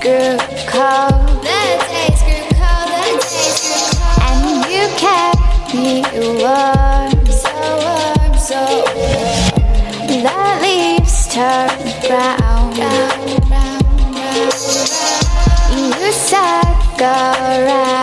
grew cold. And you kept me warm, so warm, so warm. The leaves turn brown. You circle around.